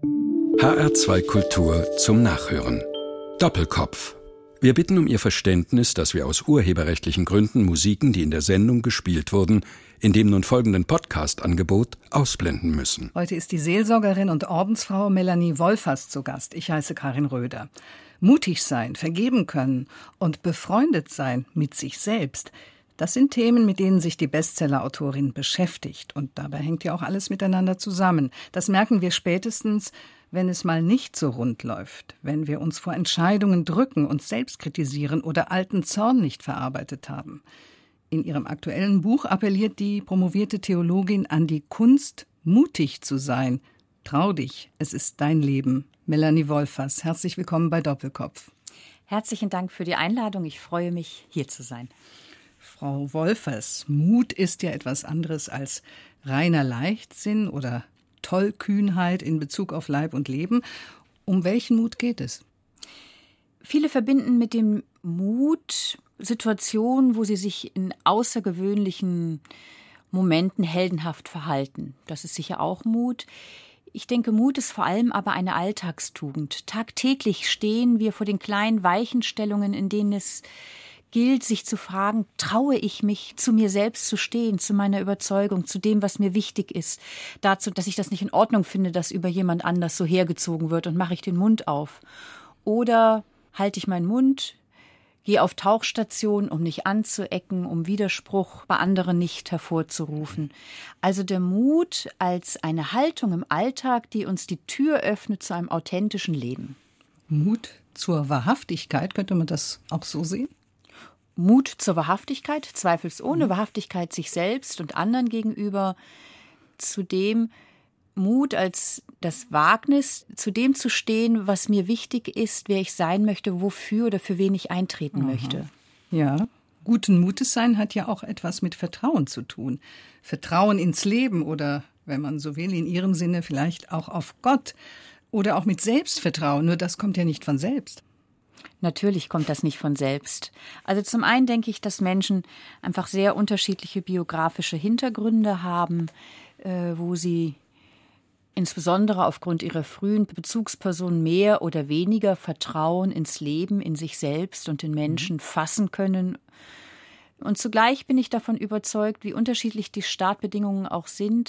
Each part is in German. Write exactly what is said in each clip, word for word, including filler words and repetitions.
H R zwei Kultur zum Nachhören. Doppelkopf. Wir bitten um Ihr Verständnis, dass wir aus urheberrechtlichen Gründen Musiken, die in der Sendung gespielt wurden, in dem nun folgenden Podcast-Angebot ausblenden müssen. Heute ist die Seelsorgerin und Ordensfrau Melanie Wolfers zu Gast. Ich heiße Karin Röder. Mutig sein, vergeben können und befreundet sein mit sich selbst – das sind Themen, mit denen sich die Bestseller-Autorin beschäftigt. Und dabei hängt ja auch alles miteinander zusammen. Das merken wir spätestens, wenn es mal nicht so rund läuft, wenn wir uns vor Entscheidungen drücken, uns selbst kritisieren oder alten Zorn nicht verarbeitet haben. In ihrem aktuellen Buch appelliert die promovierte Theologin an die Kunst, mutig zu sein. Trau dich, es ist dein Leben. Melanie Wolfers, herzlich willkommen bei Doppelkopf. Herzlichen Dank für die Einladung. Ich freue mich, hier zu sein. Frau Wolfers, Mut ist ja etwas anderes als reiner Leichtsinn oder Tollkühnheit in Bezug auf Leib und Leben. Um welchen Mut geht es? Viele verbinden mit dem Mut Situationen, wo sie sich in außergewöhnlichen Momenten heldenhaft verhalten. Das ist sicher auch Mut. Ich denke, Mut ist vor allem aber eine Alltagstugend. Tagtäglich stehen wir vor den kleinen Weichenstellungen, in denen es gilt, sich zu fragen, traue ich mich, zu mir selbst zu stehen, zu meiner Überzeugung, zu dem, was mir wichtig ist, dazu, dass ich das nicht in Ordnung finde, dass über jemand anders so hergezogen wird und mache ich den Mund auf. Oder halte ich meinen Mund, gehe auf Tauchstation, um nicht anzuecken, um Widerspruch bei anderen nicht hervorzurufen. Also der Mut als eine Haltung im Alltag, die uns die Tür öffnet zu einem authentischen Leben. Mut zur Wahrhaftigkeit, könnte man das auch so sehen? Mut zur Wahrhaftigkeit, zweifelsohne mhm. Wahrhaftigkeit sich selbst und anderen gegenüber, zudem Mut als das Wagnis, zu dem zu stehen, was mir wichtig ist, wer ich sein möchte, wofür oder für wen ich eintreten mhm. möchte. Ja, guten Mutes sein hat ja auch etwas mit Vertrauen zu tun. Vertrauen ins Leben oder, wenn man so will, in ihrem Sinne vielleicht auch auf Gott oder auch mit Selbstvertrauen, nur das kommt ja nicht von selbst. Natürlich kommt das nicht von selbst. Also zum einen denke ich, dass Menschen einfach sehr unterschiedliche biografische Hintergründe haben, äh, wo sie insbesondere aufgrund ihrer frühen Bezugsperson mehr oder weniger Vertrauen ins Leben, in sich selbst und in Menschen fassen können. Und zugleich bin ich davon überzeugt, wie unterschiedlich die Startbedingungen auch sind.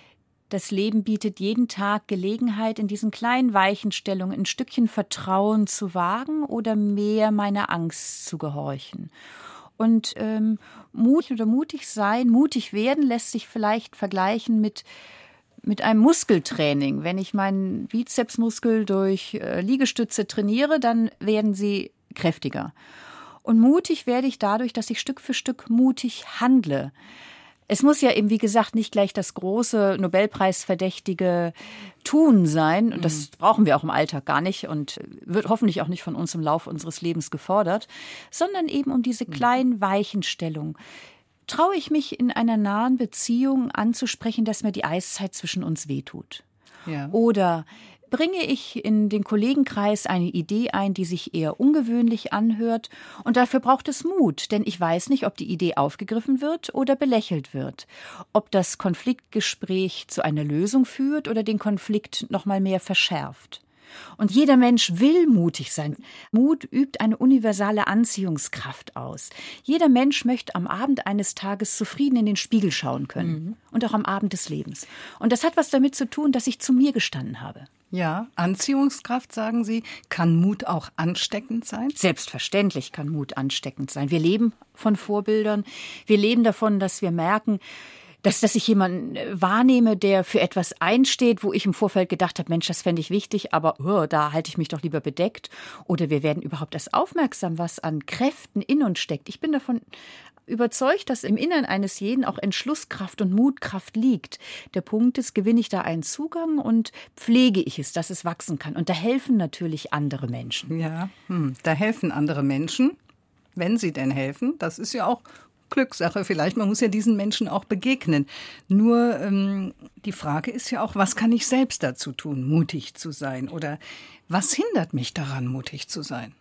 Das Leben bietet jeden Tag Gelegenheit, in diesen kleinen Weichenstellungen ein Stückchen Vertrauen zu wagen oder mehr meiner Angst zu gehorchen. Und ähm, Mut oder mutig sein, mutig werden, lässt sich vielleicht vergleichen mit, mit einem Muskeltraining. Wenn ich meinen Bizepsmuskel durch äh, Liegestütze trainiere, dann werden sie kräftiger. Und mutig werde ich dadurch, dass ich Stück für Stück mutig handle. Es muss ja eben, wie gesagt, nicht gleich das große Nobelpreisverdächtige Tun sein. Und das brauchen wir auch im Alltag gar nicht und wird hoffentlich auch nicht von uns im Laufe unseres Lebens gefordert, sondern eben um diese kleinen Weichenstellungen. Traue ich mich in einer nahen Beziehung anzusprechen, dass mir die Eiszeit zwischen uns wehtut? Ja. Oder bringe ich in den Kollegenkreis eine Idee ein, die sich eher ungewöhnlich anhört? Und dafür braucht es Mut, denn ich weiß nicht, ob die Idee aufgegriffen wird oder belächelt wird. Ob das Konfliktgespräch zu einer Lösung führt oder den Konflikt noch mal mehr verschärft. Und jeder Mensch will mutig sein. Mut übt eine universale Anziehungskraft aus. Jeder Mensch möchte am Abend eines Tages zufrieden in den Spiegel schauen können. Mhm. Und auch am Abend des Lebens. Und das hat was damit zu tun, dass ich zu mir gestanden habe. Ja, Anziehungskraft, sagen Sie. Kann Mut auch ansteckend sein? Selbstverständlich kann Mut ansteckend sein. Wir leben von Vorbildern. Wir leben davon, dass wir merken, dass, dass ich jemanden wahrnehme, der für etwas einsteht, wo ich im Vorfeld gedacht habe, Mensch, das fände ich wichtig, aber oh, da halte ich mich doch lieber bedeckt. Oder wir werden überhaupt erst aufmerksam, was an Kräften in uns steckt. Ich bin davon überzeugt, dass im Innern eines jeden auch Entschlusskraft und Mutkraft liegt. Der Punkt ist, gewinne ich da einen Zugang und pflege ich es, dass es wachsen kann. Und da helfen natürlich andere Menschen. Ja, hm, da helfen andere Menschen, wenn sie denn helfen. Das ist ja auch Glückssache vielleicht. Man muss ja diesen Menschen auch begegnen. Nur ähm, die Frage ist ja auch, was kann ich selbst dazu tun, mutig zu sein? Oder was hindert mich daran, mutig zu sein?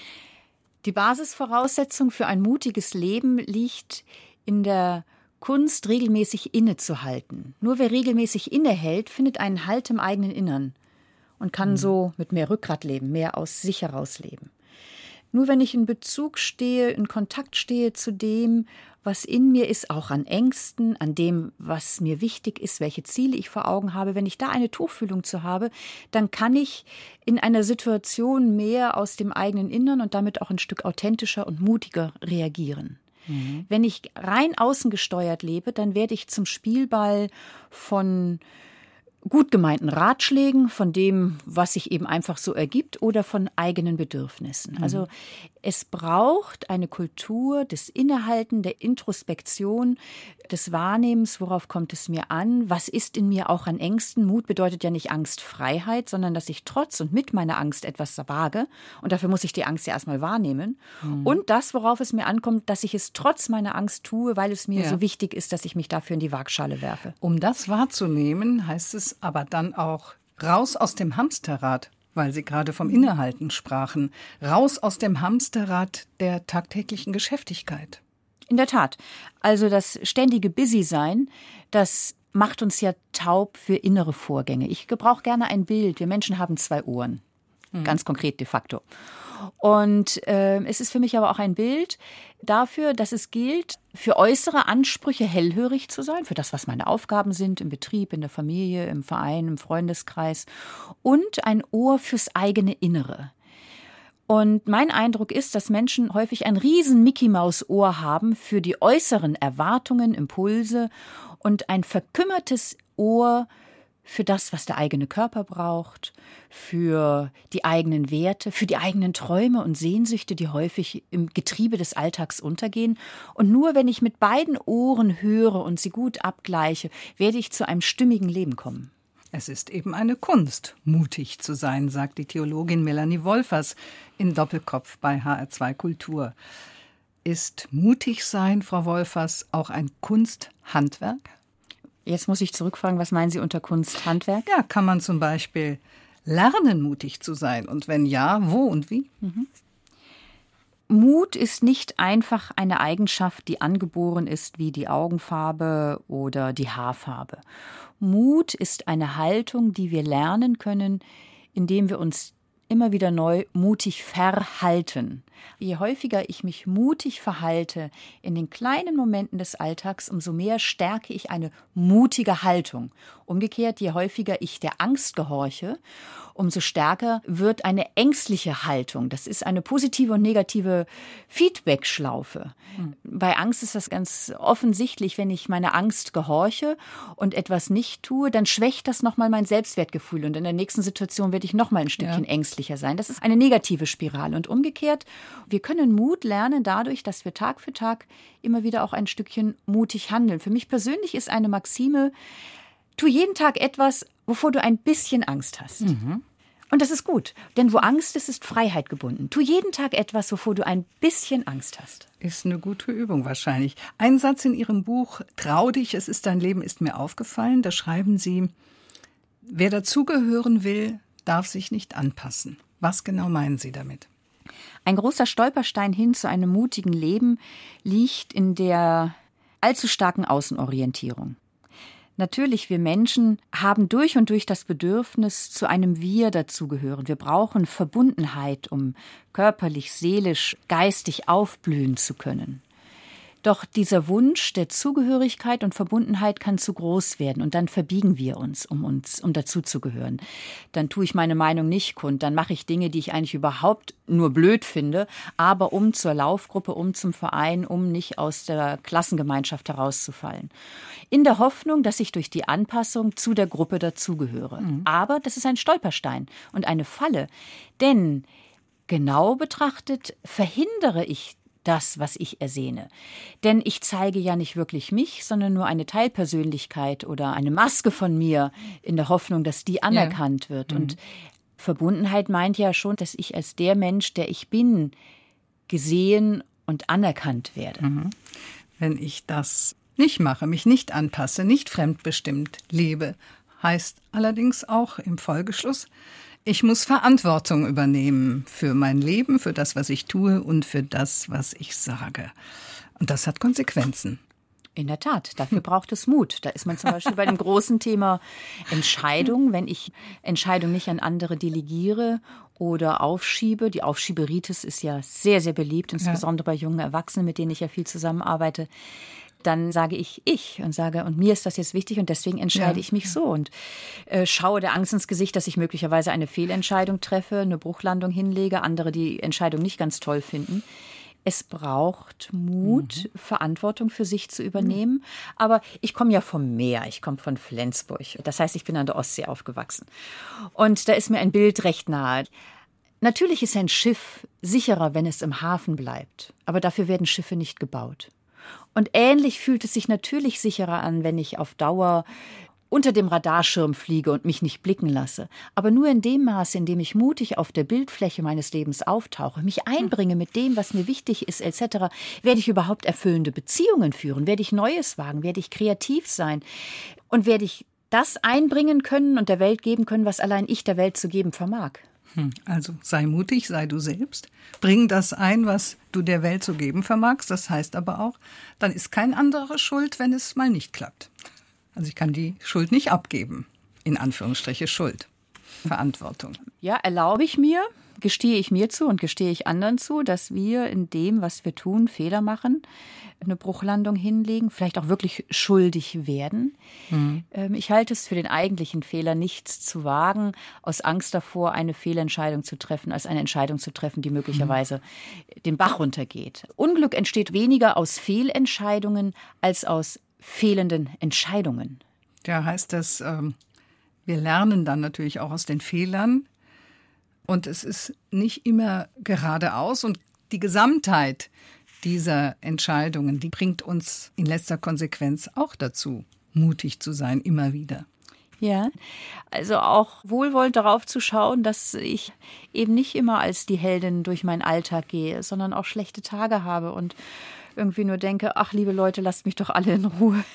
Die Basisvoraussetzung für ein mutiges Leben liegt in der Kunst, regelmäßig innezuhalten. Nur wer regelmäßig innehält, findet einen Halt im eigenen Innern. und kann mhm. so mit mehr Rückgrat leben, mehr aus sich heraus leben. Nur wenn ich in Bezug stehe, in Kontakt stehe zu dem, was in mir ist, auch an Ängsten, an dem, was mir wichtig ist, welche Ziele ich vor Augen habe, wenn ich da eine Tuchfühlung zu habe, dann kann ich in einer Situation mehr aus dem eigenen Innern und damit auch ein Stück authentischer und mutiger reagieren. Mhm. Wenn ich rein außen gesteuert lebe, dann werde ich zum Spielball von gut gemeinten Ratschlägen, von dem, was sich eben einfach so ergibt, oder von eigenen Bedürfnissen. Mhm. Also es braucht eine Kultur des Innehalten, der Introspektion, des Wahrnehmens, worauf kommt es mir an, was ist in mir auch an Ängsten. Mut bedeutet ja nicht Angstfreiheit, sondern dass ich trotz und mit meiner Angst etwas wage. Und dafür muss ich die Angst ja erstmal wahrnehmen. Mhm. Und das, worauf es mir ankommt, dass ich es trotz meiner Angst tue, weil es mir ja. so wichtig ist, dass ich mich dafür in die Waagschale werfe. Um das wahrzunehmen, heißt es aber dann auch raus aus dem Hamsterrad, weil Sie gerade vom Innehalten sprachen, raus aus dem Hamsterrad der tagtäglichen Geschäftigkeit. In der Tat. Also das ständige Busy-Sein, das macht uns ja taub für innere Vorgänge. Ich gebrauche gerne ein Bild. Wir Menschen haben zwei Ohren, mhm. ganz konkret de facto. Und äh, es ist für mich aber auch ein Bild dafür, dass es gilt, für äußere Ansprüche hellhörig zu sein, für das, was meine Aufgaben sind, im Betrieb, in der Familie, im Verein, im Freundeskreis, und ein Ohr fürs eigene Innere. Und mein Eindruck ist, dass Menschen häufig ein riesen Mickey-Maus-Ohr haben für die äußeren Erwartungen, Impulse und ein verkümmertes Ohr für das, was der eigene Körper braucht, für die eigenen Werte, für die eigenen Träume und Sehnsüchte, die häufig im Getriebe des Alltags untergehen. Und nur wenn ich mit beiden Ohren höre und sie gut abgleiche, werde ich zu einem stimmigen Leben kommen. Es ist eben eine Kunst, mutig zu sein, sagt die Theologin Melanie Wolfers in Doppelkopf bei H R zwei Kultur. Ist mutig sein, Frau Wolfers, auch ein Kunsthandwerk? Jetzt muss ich zurückfragen, was meinen Sie unter Kunsthandwerk? Ja, kann man zum Beispiel lernen, mutig zu sein? Und wenn ja, wo und wie? Mhm. Mut ist nicht einfach eine Eigenschaft, die angeboren ist, wie die Augenfarbe oder die Haarfarbe. Mut ist eine Haltung, die wir lernen können, indem wir uns immer wieder neu mutig verhalten. Je häufiger ich mich mutig verhalte in den kleinen Momenten des Alltags, umso mehr stärke ich eine mutige Haltung. Umgekehrt, je häufiger ich der Angst gehorche, umso stärker wird eine ängstliche Haltung. Das ist eine positive und negative Feedback-Schlaufe. Mhm. Bei Angst ist das ganz offensichtlich, wenn ich meiner Angst gehorche und etwas nicht tue, dann schwächt das nochmal mein Selbstwertgefühl. Und in der nächsten Situation werde ich nochmal ein Stückchen ja. ängstlicher sein. Das ist eine negative Spirale. Und umgekehrt, wir können Mut lernen dadurch, dass wir Tag für Tag immer wieder auch ein Stückchen mutig handeln. Für mich persönlich ist eine Maxime: Tu jeden Tag etwas, wovor du ein bisschen Angst hast. Mhm. Und das ist gut, denn wo Angst ist, ist Freiheit gebunden. Tu jeden Tag etwas, wovor du ein bisschen Angst hast. Ist eine gute Übung wahrscheinlich. Ein Satz in Ihrem Buch, Trau dich, es ist dein Leben, ist mir aufgefallen. Da schreiben Sie, wer dazugehören will, darf sich nicht anpassen. Was genau meinen Sie damit? Ein großer Stolperstein hin zu einem mutigen Leben liegt in der allzu starken Außenorientierung. Natürlich, wir Menschen haben durch und durch das Bedürfnis, zu einem Wir dazugehören. Wir brauchen Verbundenheit, um körperlich, seelisch, geistig aufblühen zu können. Doch dieser Wunsch der Zugehörigkeit und Verbundenheit kann zu groß werden und dann verbiegen wir uns, um uns, um dazuzugehören. Dann tue ich meine Meinung nicht kund, dann mache ich Dinge, die ich eigentlich überhaupt nur blöd finde, aber um zur Laufgruppe, um zum Verein, um nicht aus der Klassengemeinschaft herauszufallen. In der Hoffnung, dass ich durch die Anpassung zu der Gruppe dazugehöre. Mhm. Aber das ist ein Stolperstein und eine Falle, denn genau betrachtet verhindere ich das, was ich ersehne. Denn ich zeige ja nicht wirklich mich, sondern nur eine Teilpersönlichkeit oder eine Maske von mir in der Hoffnung, dass die anerkannt ja. wird. Mhm. Und Verbundenheit meint ja schon, dass ich als der Mensch, der ich bin, gesehen und anerkannt werde. Mhm. Wenn ich das nicht mache, mich nicht anpasse, nicht fremdbestimmt lebe, heißt allerdings auch im Folgeschluss, ich muss Verantwortung übernehmen für mein Leben, für das, was ich tue und für das, was ich sage. Und das hat Konsequenzen. In der Tat, dafür braucht es Mut. Da ist man zum Beispiel bei dem großen Thema Entscheidung. Wenn ich Entscheidung nicht an andere delegiere oder aufschiebe, die Aufschieberitis ist ja sehr, sehr beliebt, insbesondere ja. bei jungen Erwachsenen, mit denen ich ja viel zusammenarbeite, dann sage ich ich und sage, und mir ist das jetzt wichtig und deswegen entscheide ja. ich mich so und äh, schaue der Angst ins Gesicht, dass ich möglicherweise eine Fehlentscheidung treffe, eine Bruchlandung hinlege, andere die Entscheidung nicht ganz toll finden. Es braucht Mut, mhm. Verantwortung für sich zu übernehmen. Aber ich komme ja vom Meer, ich komme von Flensburg. Das heißt, ich bin an der Ostsee aufgewachsen. Und da ist mir ein Bild recht nahe. Natürlich ist ein Schiff sicherer, wenn es im Hafen bleibt. Aber dafür werden Schiffe nicht gebaut. Und ähnlich fühlt es sich natürlich sicherer an, wenn ich auf Dauer unter dem Radarschirm fliege und mich nicht blicken lasse. Aber nur in dem Maße, in dem ich mutig auf der Bildfläche meines Lebens auftauche, mich einbringe mit dem, was mir wichtig ist, et cetera, werde ich überhaupt erfüllende Beziehungen führen, werde ich Neues wagen, werde ich kreativ sein und werde ich das einbringen können und der Welt geben können, was allein ich der Welt zu geben vermag. Also sei mutig, sei du selbst. Bring das ein, was du der Welt zu geben vermagst. Das heißt aber auch, dann ist kein anderer schuld, wenn es mal nicht klappt. Also ich kann die Schuld nicht abgeben, in Anführungsstriche Schuld, Verantwortung. Ja, erlaube ich mir, gestehe ich mir zu und gestehe ich anderen zu, dass wir in dem, was wir tun, Fehler machen, eine Bruchlandung hinlegen, vielleicht auch wirklich schuldig werden. Mhm. Ich halte es für den eigentlichen Fehler, nichts zu wagen, aus Angst davor, eine Fehlentscheidung zu treffen, als eine Entscheidung zu treffen, die möglicherweise mhm. den Bach runtergeht. Unglück entsteht weniger aus Fehlentscheidungen als aus fehlenden Entscheidungen. Ja, heißt das, ähm, wir lernen dann natürlich auch aus den Fehlern und es ist nicht immer geradeaus und die Gesamtheit dieser Entscheidungen, die bringt uns in letzter Konsequenz auch dazu, mutig zu sein, immer wieder. Ja, also auch wohlwollend darauf zu schauen, dass ich eben nicht immer als die Heldin durch meinen Alltag gehe, sondern auch schlechte Tage habe und irgendwie nur denke, ach liebe Leute, lasst mich doch alle in Ruhe.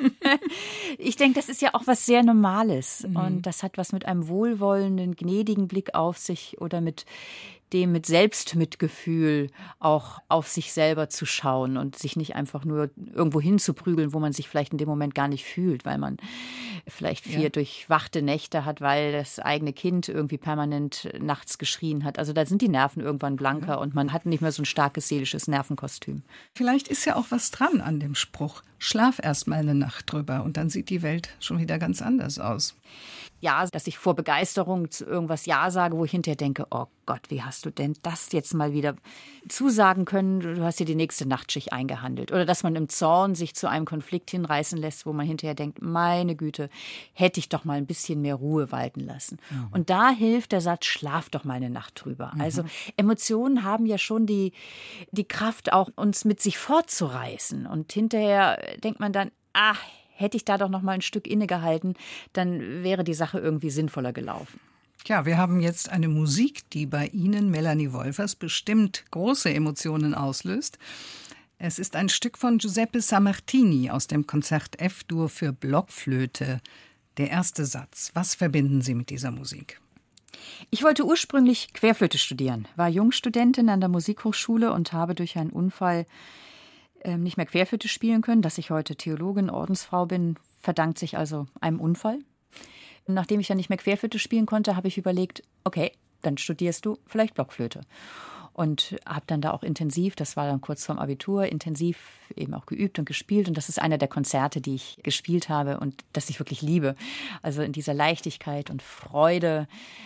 Ich denke, das ist ja auch was sehr Normales mhm. und das hat was mit einem wohlwollenden, gnädigen Blick auf sich oder mit dem mit Selbstmitgefühl auch auf sich selber zu schauen und sich nicht einfach nur irgendwo hinzuprügeln, wo man sich vielleicht in dem Moment gar nicht fühlt, weil man vielleicht vier ja. durchwachte Nächte hat, weil das eigene Kind irgendwie permanent nachts geschrien hat. Also da sind die Nerven irgendwann blanker ja. und man hat nicht mehr so ein starkes seelisches Nervenkostüm. Vielleicht ist ja auch was dran an dem Spruch. Schlaf erst mal eine Nacht drüber und dann sieht die Welt schon wieder ganz anders aus. Ja, dass ich vor Begeisterung zu irgendwas Ja sage, wo ich hinterher denke, oh Gott, wie hast du denn das jetzt mal wieder zusagen können? Du hast dir die nächste Nachtschicht eingehandelt. Oder dass man im Zorn sich zu einem Konflikt hinreißen lässt, wo man hinterher denkt, meine Güte, hätte ich doch mal ein bisschen mehr Ruhe walten lassen. Mhm. Und da hilft der Satz, schlaf doch mal eine Nacht drüber. Mhm. Also Emotionen haben ja schon die, die Kraft, auch uns mit sich fortzureißen. Und hinterher denkt man dann, ach, hätte ich da doch noch mal ein Stück innegehalten, dann wäre die Sache irgendwie sinnvoller gelaufen. Ja, wir haben jetzt eine Musik, die bei Ihnen, Melanie Wolfers, bestimmt große Emotionen auslöst. Es ist ein Stück von Giuseppe Sammartini aus dem Konzert F-Dur für Blockflöte. Der erste Satz. Was verbinden Sie mit dieser Musik? Ich wollte ursprünglich Querflöte studieren, war Jungstudentin an der Musikhochschule und habe durch einen Unfall nicht mehr Querflöte spielen können. Dass ich heute Theologin, Ordensfrau bin, verdankt sich also einem Unfall. Und nachdem ich dann nicht mehr Querflöte spielen konnte, habe ich überlegt, okay, dann studierst du vielleicht Blockflöte. Und habe dann da auch intensiv, das war dann kurz vorm Abitur, intensiv eben auch geübt und gespielt. Und das ist einer der Konzerte, die ich gespielt habe und das ich wirklich liebe. Also in dieser Leichtigkeit und Freude,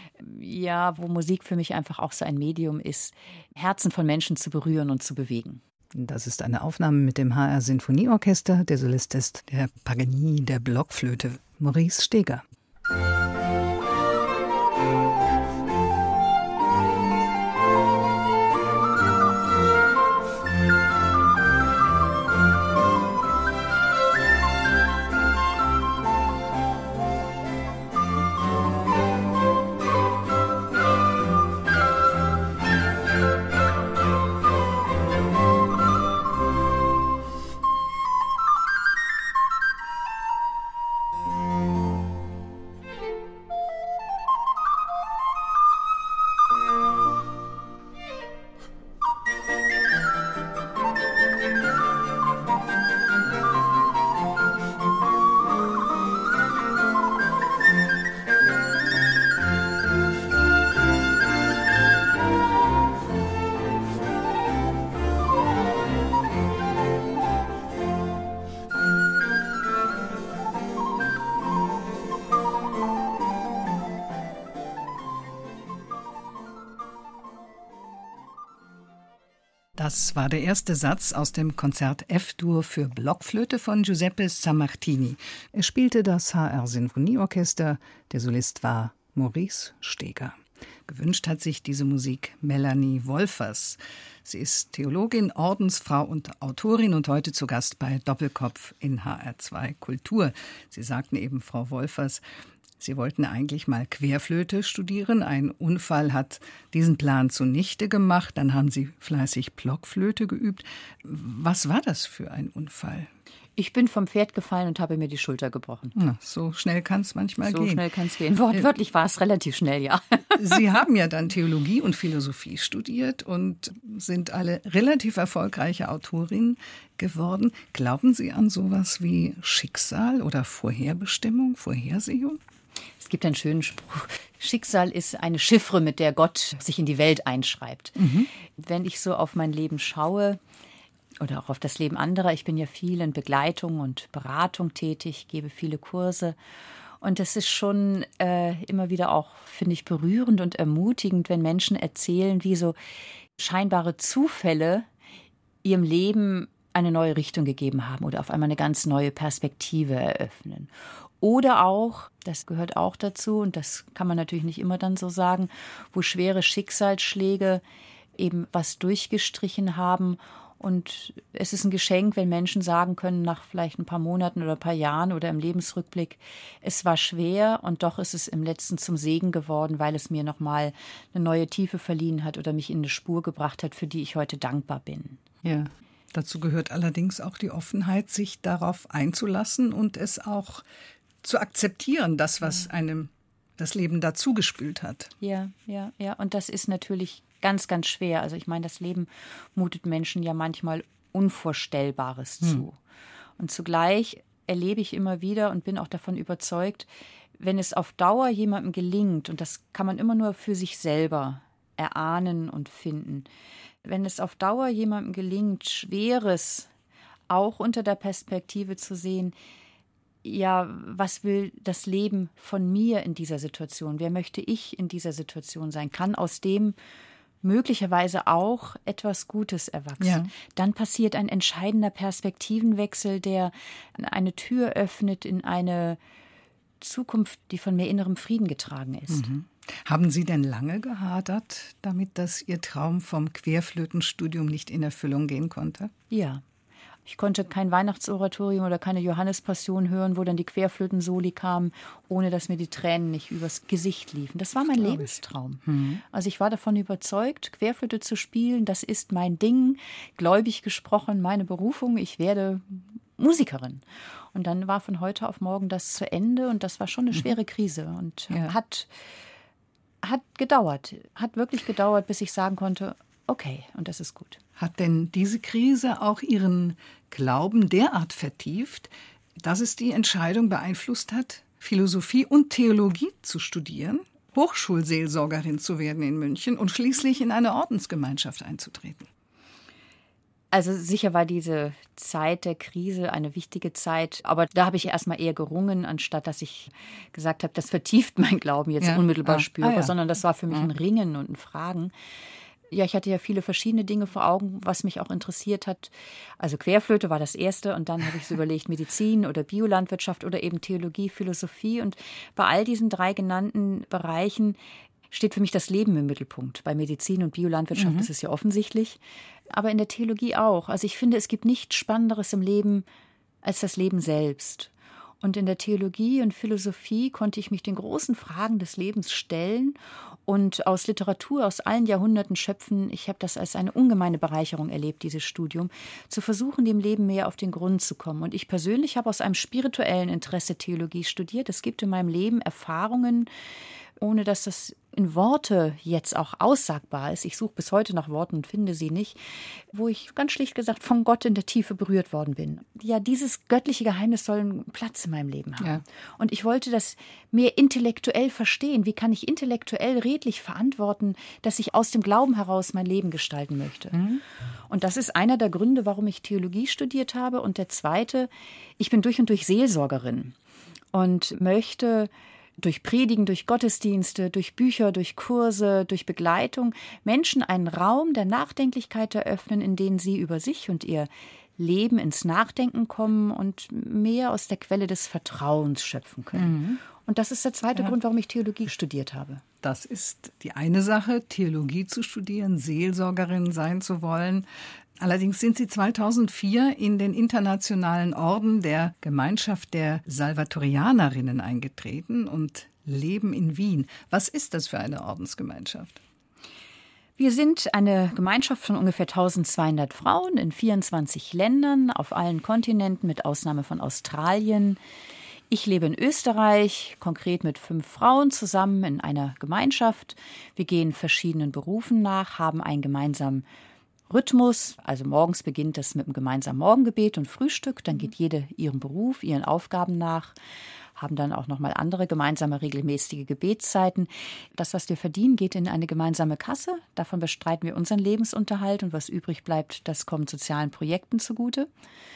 ja, wo Musik für mich einfach auch so ein Medium ist, Herzen von Menschen zu berühren und zu bewegen. Das ist eine Aufnahme mit dem H R Sinfonieorchester. Der Solist ist der Paganini der Blockflöte, Maurice Steger. Das war der erste Satz aus dem Konzert F-Dur für Blockflöte von Giuseppe Sammartini. Er spielte das H R-Sinfonieorchester. Der Solist war Maurice Steger. Gewünscht hat sich diese Musik Melanie Wolfers. Sie ist Theologin, Ordensfrau und Autorin und heute zu Gast bei Doppelkopf in H R zwei Kultur. Sie sagten eben, Frau Wolfers, Sie wollten eigentlich mal Querflöte studieren. Ein Unfall hat diesen Plan zunichte gemacht. Dann haben Sie fleißig Blockflöte geübt. Was war das für ein Unfall? Ich bin vom Pferd gefallen und habe mir die Schulter gebrochen. Na, so schnell kann es manchmal so gehen. So schnell kann es gehen. Wortwörtlich war es relativ schnell, ja. Sie haben ja dann Theologie und Philosophie studiert und sind alle relativ erfolgreiche Autorinnen geworden. Glauben Sie an sowas wie Schicksal oder Vorherbestimmung, Vorhersehung? Es gibt einen schönen Spruch. Schicksal ist eine Chiffre, mit der Gott sich in die Welt einschreibt. Mhm. Wenn ich so auf mein Leben schaue oder auch auf das Leben anderer, ich bin ja viel in Begleitung und Beratung tätig, gebe viele Kurse. Und es ist schon äh, immer wieder auch, finde ich, berührend und ermutigend, wenn Menschen erzählen, wie so scheinbare Zufälle ihrem Leben eine neue Richtung gegeben haben oder auf einmal eine ganz neue Perspektive eröffnen. Oder auch, das gehört auch dazu, und das kann man natürlich nicht immer dann so sagen, wo schwere Schicksalsschläge eben was durchgestrichen haben. Und es ist ein Geschenk, wenn Menschen sagen können, nach vielleicht ein paar Monaten oder ein paar Jahren oder im Lebensrückblick, es war schwer und doch ist es im Letzten zum Segen geworden, weil es mir nochmal eine neue Tiefe verliehen hat oder mich in eine Spur gebracht hat, für die ich heute dankbar bin. Ja. Dazu gehört allerdings auch die Offenheit, sich darauf einzulassen und es auch zu akzeptieren, das, was einem das Leben dazugespült hat. Ja, ja, ja. Und das ist natürlich ganz, ganz schwer. Also ich meine, das Leben mutet Menschen ja manchmal Unvorstellbares hm. zu. Und zugleich erlebe ich immer wieder und bin auch davon überzeugt, wenn es auf Dauer jemandem gelingt, und das kann man immer nur für sich selber erahnen und finden, wenn es auf Dauer jemandem gelingt, Schweres auch unter der Perspektive zu sehen, ja, was will das Leben von mir in dieser Situation? Wer möchte ich in dieser Situation sein? Kann aus dem möglicherweise auch etwas Gutes erwachsen? Ja. Dann passiert ein entscheidender Perspektivenwechsel, der eine Tür öffnet in eine Zukunft, die von mehr innerem Frieden getragen ist. Mhm. Haben Sie denn lange gehadert, damit dass Ihr Traum vom Querflötenstudium nicht in Erfüllung gehen konnte? Ja. Ich konnte kein Weihnachtsoratorium oder keine Johannespassion hören, wo dann die Querflöten-Soli kamen, ohne dass mir die Tränen nicht übers Gesicht liefen. Das war mein Glaube Lebenstraum. Mhm. Also ich war davon überzeugt, Querflöte zu spielen, das ist mein Ding, gläubig gesprochen, meine Berufung. Ich werde Musikerin. Und dann war von heute auf morgen das zu Ende und das war schon eine schwere Krise und ja. hat, hat gedauert, hat wirklich gedauert, bis ich sagen konnte, okay, und das ist gut. Hat denn diese Krise auch Ihren Glauben derart vertieft, dass es die Entscheidung beeinflusst hat, Philosophie und Theologie zu studieren, Hochschulseelsorgerin zu werden in München und schließlich in eine Ordensgemeinschaft einzutreten? Also sicher war diese Zeit der Krise eine wichtige Zeit, aber da habe ich erstmal eher gerungen, anstatt dass ich gesagt habe, das vertieft mein Glauben jetzt ja. unmittelbar ah. spürbar, ah, ja. sondern das war für mich ein Ringen und ein Fragen. Ja, ich hatte ja viele verschiedene Dinge vor Augen, was mich auch interessiert hat. Also Querflöte war das Erste und dann habe ich so überlegt, Medizin oder Biolandwirtschaft oder eben Theologie, Philosophie. Und bei all diesen drei genannten Bereichen steht für mich das Leben im Mittelpunkt. Bei Medizin und Biolandwirtschaft mhm. ist es ja offensichtlich, aber in der Theologie auch. Also ich finde, es gibt nichts Spannenderes im Leben als das Leben selbst. Und in der Theologie und Philosophie konnte ich mich den großen Fragen des Lebens stellen und aus Literatur aus allen Jahrhunderten schöpfen. Ich habe das als eine ungemeine Bereicherung erlebt, dieses Studium, zu versuchen, dem Leben mehr auf den Grund zu kommen. Und ich persönlich habe aus einem spirituellen Interesse Theologie studiert. Es gibt in meinem Leben Erfahrungen, ohne dass das in Worte jetzt auch aussagbar ist. Ich suche bis heute nach Worten und finde sie nicht, wo ich ganz schlicht gesagt von Gott in der Tiefe berührt worden bin. Ja, dieses göttliche Geheimnis soll einen Platz in meinem Leben haben. Ja. Und ich wollte das mehr intellektuell verstehen. Wie kann ich intellektuell redlich verantworten, dass ich aus dem Glauben heraus mein Leben gestalten möchte? Mhm. Und das ist einer der Gründe, warum ich Theologie studiert habe. Und der zweite, ich bin durch und durch Seelsorgerin und möchte durch Predigen, durch Gottesdienste, durch Bücher, durch Kurse, durch Begleitung Menschen einen Raum der Nachdenklichkeit eröffnen, in den sie über sich und ihr Leben ins Nachdenken kommen und mehr aus der Quelle des Vertrauens schöpfen können. Mhm. Und das ist der zweite ja. Grund, warum ich Theologie studiert habe. Das ist die eine Sache, Theologie zu studieren, Seelsorgerin sein zu wollen. Allerdings sind Sie zweitausendvier in den Internationalen Orden der Gemeinschaft der Salvatorianerinnen eingetreten und leben in Wien. Was ist das für eine Ordensgemeinschaft? Wir sind eine Gemeinschaft von ungefähr eintausendzweihundert Frauen in vierundzwanzig Ländern, auf allen Kontinenten, mit Ausnahme von Australien. Ich lebe in Österreich, konkret mit fünf Frauen zusammen in einer Gemeinschaft. Wir gehen verschiedenen Berufen nach, haben einen gemeinsamen Rhythmus. Also morgens beginnt es mit einem gemeinsamen Morgengebet und Frühstück. Dann geht jede ihrem Beruf, ihren Aufgaben nach. Haben dann auch nochmal andere gemeinsame regelmäßige Gebetszeiten. Das, was wir verdienen, geht in eine gemeinsame Kasse. Davon bestreiten wir unseren Lebensunterhalt und was übrig bleibt, das kommt sozialen Projekten zugute.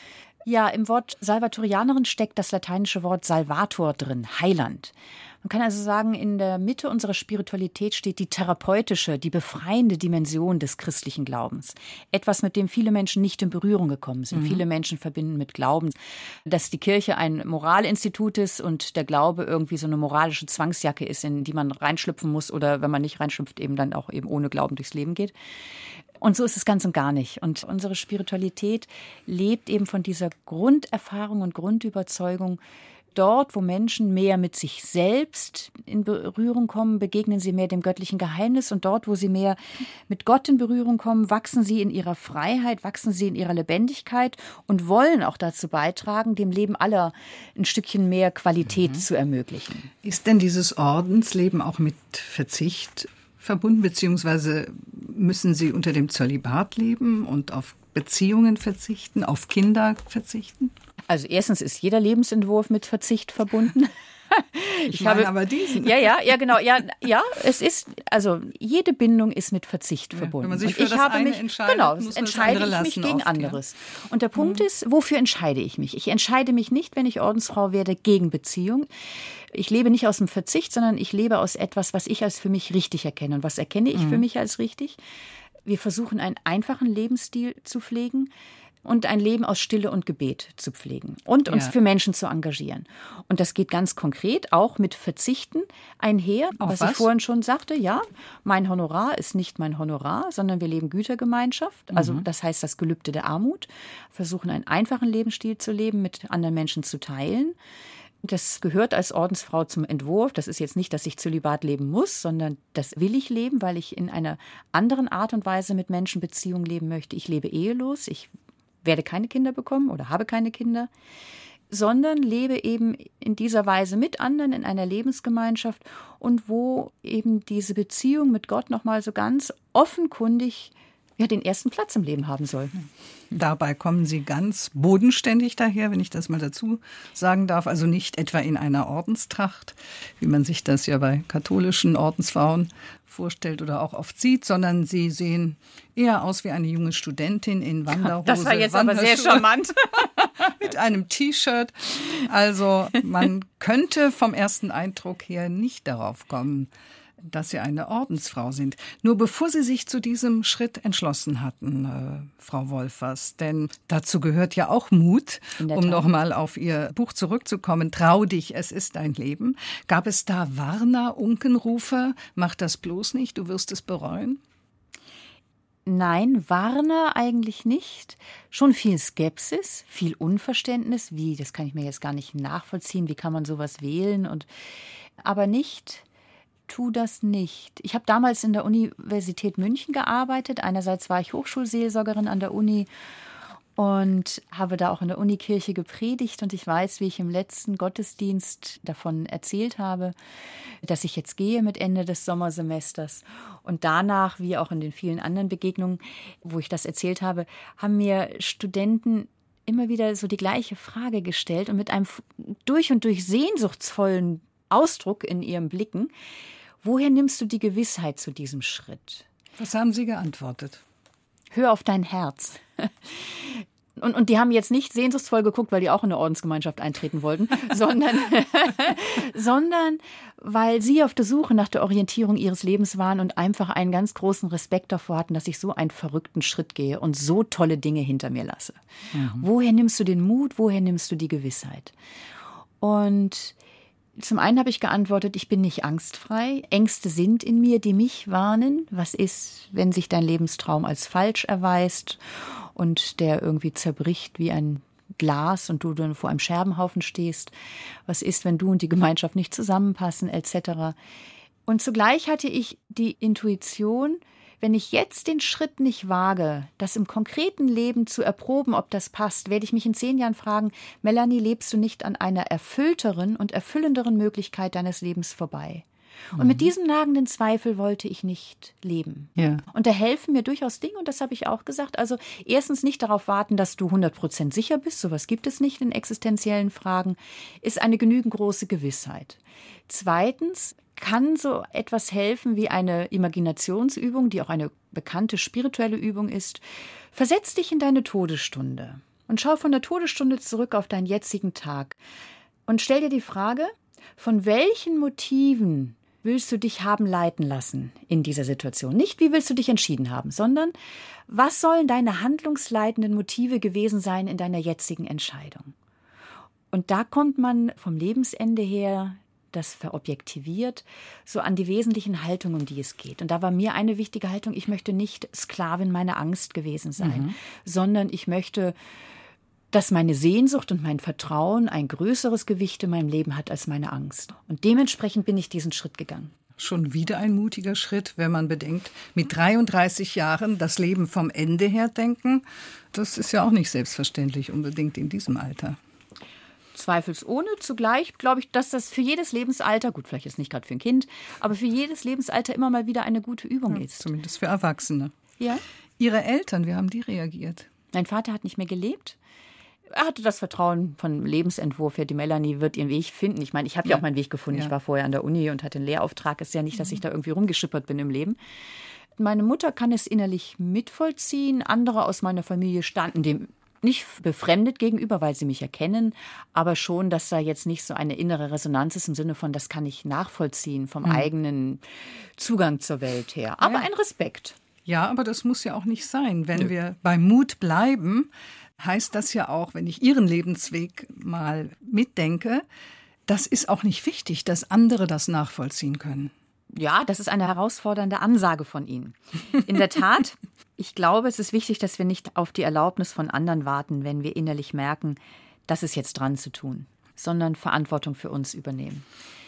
Ja, im Wort Salvatorianerin steckt das lateinische Wort Salvator drin, Heiland. Man kann also sagen, in der Mitte unserer Spiritualität steht die therapeutische, die befreiende Dimension des christlichen Glaubens. Etwas, mit dem viele Menschen nicht in Berührung gekommen sind. Mhm. Viele Menschen verbinden mit Glauben, dass die Kirche ein Moralinstitut ist und der Glaube irgendwie so eine moralische Zwangsjacke ist, in die man reinschlüpfen muss oder wenn man nicht reinschlüpft, eben dann auch eben ohne Glauben durchs Leben geht. Und so ist es ganz und gar nicht. Und unsere Spiritualität lebt eben von dieser Grunderfahrung und Grundüberzeugung. Dort, wo Menschen mehr mit sich selbst in Berührung kommen, begegnen sie mehr dem göttlichen Geheimnis. Und dort, wo sie mehr mit Gott in Berührung kommen, wachsen sie in ihrer Freiheit, wachsen sie in ihrer Lebendigkeit und wollen auch dazu beitragen, dem Leben aller ein Stückchen mehr Qualität mhm. zu ermöglichen. Ist denn dieses Ordensleben auch mit Verzicht verbunden, beziehungsweise müssen Sie unter dem Zölibat leben und auf Beziehungen verzichten, auf Kinder verzichten? Also erstens ist jeder Lebensentwurf mit Verzicht verbunden. Ich, ich meine habe, aber diesen. Ja, ja, ja, genau. Ja, ja, es ist, also jede Bindung ist mit Verzicht ja, verbunden. Wenn man sich für und ich das habe eine mich, entscheidet, genau, muss entscheide das ich mich gegen oft, anderes. Ja. Und der Punkt mhm. ist, wofür entscheide ich mich? Ich entscheide mich nicht, wenn ich Ordensfrau werde, gegen Beziehung. Ich lebe nicht aus dem Verzicht, sondern ich lebe aus etwas, was ich als für mich richtig erkenne. Und was erkenne ich mhm. für mich als richtig? Wir versuchen, einen einfachen Lebensstil zu pflegen und ein Leben aus Stille und Gebet zu pflegen und uns ja. für Menschen zu engagieren. Und das geht ganz konkret auch mit Verzichten einher, Auf was, was ich vorhin schon sagte. Ja, mein Honorar ist nicht mein Honorar, sondern wir leben Gütergemeinschaft. Also mhm. das heißt das Gelübde der Armut. Versuchen, einen einfachen Lebensstil zu leben, mit anderen Menschen zu teilen. Das gehört als Ordensfrau zum Entwurf. Das ist jetzt nicht, dass ich Zölibat leben muss, sondern das will ich leben, weil ich in einer anderen Art und Weise mit Menschen Beziehung leben möchte. Ich lebe ehelos, ich werde keine Kinder bekommen oder habe keine Kinder, sondern lebe eben in dieser Weise mit anderen in einer Lebensgemeinschaft und wo eben diese Beziehung mit Gott nochmal so ganz offenkundig ja, den ersten Platz im Leben haben soll. Dabei kommen Sie ganz bodenständig daher, wenn ich das mal dazu sagen darf. Also nicht etwa in einer Ordenstracht, wie man sich das ja bei katholischen Ordensfrauen vorstellt oder auch oft sieht, sondern Sie sehen eher aus wie eine junge Studentin in Wanderhose. Das war jetzt aber sehr charmant. Mit einem T-Shirt. Also man könnte vom ersten Eindruck her nicht darauf kommen, dass Sie eine Ordensfrau sind. Nur bevor Sie sich zu diesem Schritt entschlossen hatten, äh, Frau Wolfers, denn dazu gehört ja auch Mut, um nochmal auf Ihr Buch zurückzukommen, Trau dich, es ist dein Leben. Gab es da Warner, Unkenrufer, mach das bloß nicht, du wirst es bereuen? Nein, Warner eigentlich nicht. Schon viel Skepsis, viel Unverständnis, wie, das kann ich mir jetzt gar nicht nachvollziehen, wie kann man sowas wählen, und aber nicht... Tu das nicht. Ich habe damals in der Universität München gearbeitet. Einerseits war ich Hochschulseelsorgerin an der Uni und habe da auch in der Unikirche gepredigt. Und ich weiß, wie ich im letzten Gottesdienst davon erzählt habe, dass ich jetzt gehe mit Ende des Sommersemesters. Und danach, wie auch in den vielen anderen Begegnungen, wo ich das erzählt habe, haben mir Studenten immer wieder so die gleiche Frage gestellt und mit einem durch und durch sehnsuchtsvollen Ausdruck in ihren Blicken. Woher nimmst du die Gewissheit zu diesem Schritt? Was haben Sie geantwortet? Hör auf dein Herz. Und, und die haben jetzt nicht sehnsuchtsvoll geguckt, weil die auch in eine Ordensgemeinschaft eintreten wollten, sondern, sondern weil sie auf der Suche nach der Orientierung ihres Lebens waren und einfach einen ganz großen Respekt davor hatten, dass ich so einen verrückten Schritt gehe und so tolle Dinge hinter mir lasse. Mhm. Woher nimmst du den Mut? Woher nimmst du die Gewissheit? Und zum einen habe ich geantwortet, ich bin nicht angstfrei. Ängste sind in mir, die mich warnen. Was ist, wenn sich dein Lebenstraum als falsch erweist und der irgendwie zerbricht wie ein Glas und du dann vor einem Scherbenhaufen stehst? Was ist, wenn du und die Gemeinschaft nicht zusammenpassen, et cetera? Und zugleich hatte ich die Intuition, wenn ich jetzt den Schritt nicht wage, das im konkreten Leben zu erproben, ob das passt, werde ich mich in zehn Jahren fragen, Melanie, lebst du nicht an einer erfüllteren und erfüllenderen Möglichkeit deines Lebens vorbei? Und mit diesem nagenden Zweifel wollte ich nicht leben. Ja. Und da helfen mir durchaus Dinge, und das habe ich auch gesagt. Also erstens nicht darauf warten, dass du hundert Prozent sicher bist, sowas gibt es nicht in existenziellen Fragen, ist eine genügend große Gewissheit. Zweitens kann so etwas helfen wie eine Imaginationsübung, die auch eine bekannte spirituelle Übung ist. Versetz dich in deine Todesstunde und schau von der Todesstunde zurück auf deinen jetzigen Tag und stell dir die Frage, von welchen Motiven willst du dich haben leiten lassen in dieser Situation? Nicht, wie willst du dich entschieden haben, sondern was sollen deine handlungsleitenden Motive gewesen sein in deiner jetzigen Entscheidung? Und da kommt man vom Lebensende her, das verobjektiviert, so an die wesentlichen Haltungen, um die es geht. Und da war mir eine wichtige Haltung, ich möchte nicht Sklavin meiner Angst gewesen sein, mhm. sondern ich möchte, dass meine Sehnsucht und mein Vertrauen ein größeres Gewicht in meinem Leben hat als meine Angst. Und dementsprechend bin ich diesen Schritt gegangen. Schon wieder ein mutiger Schritt, wenn man bedenkt, mit dreiunddreißig Jahren das Leben vom Ende her denken. Das ist ja auch nicht selbstverständlich unbedingt in diesem Alter. Zweifelsohne. Zugleich glaube ich, dass das für jedes Lebensalter, gut, vielleicht ist nicht gerade für ein Kind, aber für jedes Lebensalter immer mal wieder eine gute Übung ja, ist. Zumindest für Erwachsene. Ja. Ihre Eltern, wie haben die reagiert? Mein Vater hat nicht mehr gelebt. Er hatte das Vertrauen von Lebensentwurf her, die Melanie wird ihren Weg finden. Ich meine, ich habe ja. ja auch meinen Weg gefunden. Ja. Ich war vorher an der Uni und hatte einen Lehrauftrag. Es ist ja nicht, dass ich da irgendwie rumgeschippert bin im Leben. Meine Mutter kann es innerlich mitvollziehen. Andere aus meiner Familie standen dem nicht befremdet gegenüber, weil sie mich erkennen, aber schon, dass da jetzt nicht so eine innere Resonanz ist im Sinne von, das kann ich nachvollziehen vom mhm. eigenen Zugang zur Welt her. Aber ja. ein Respekt. Ja, aber das muss ja auch nicht sein. Wenn Nö. wir beim Mut bleiben, heißt das ja auch, wenn ich Ihren Lebensweg mal mitdenke, das ist auch nicht wichtig, dass andere das nachvollziehen können. Ja, das ist eine herausfordernde Ansage von Ihnen. In der Tat, ich glaube, es ist wichtig, dass wir nicht auf die Erlaubnis von anderen warten, wenn wir innerlich merken, das ist jetzt dran zu tun, sondern Verantwortung für uns übernehmen.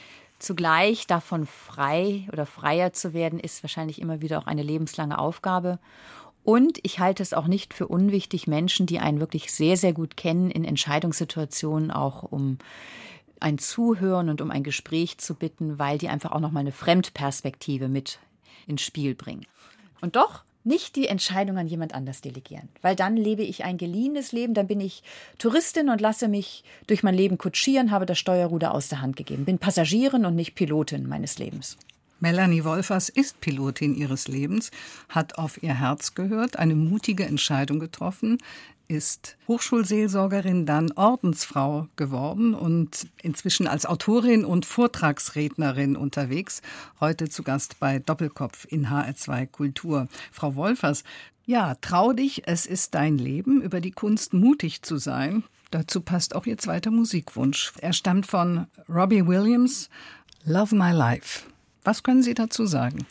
Zugleich davon frei oder freier zu werden, ist wahrscheinlich immer wieder auch eine lebenslange Aufgabe. Und ich halte es auch nicht für unwichtig, Menschen, die einen wirklich sehr, sehr gut kennen, in Entscheidungssituationen auch um ein Zuhören und um ein Gespräch zu bitten, weil die einfach auch noch mal eine Fremdperspektive mit ins Spiel bringen. Und doch nicht die Entscheidung an jemand anders delegieren, weil dann lebe ich ein geliehenes Leben, dann bin ich Touristin und lasse mich durch mein Leben kutschieren, habe das Steuerruder aus der Hand gegeben, bin Passagierin und nicht Pilotin meines Lebens. Melanie Wolfers ist Pilotin ihres Lebens, hat auf ihr Herz gehört, eine mutige Entscheidung getroffen, ist Hochschulseelsorgerin, dann Ordensfrau geworden und inzwischen als Autorin und Vortragsrednerin unterwegs. Heute zu Gast bei Doppelkopf in H R zwei Kultur. Frau Wolfers, ja, trau dich, es ist dein Leben, über die Kunst mutig zu sein. Dazu passt auch Ihr zweiter Musikwunsch. Er stammt von Robbie Williams, Love My Life. Was können Sie dazu sagen?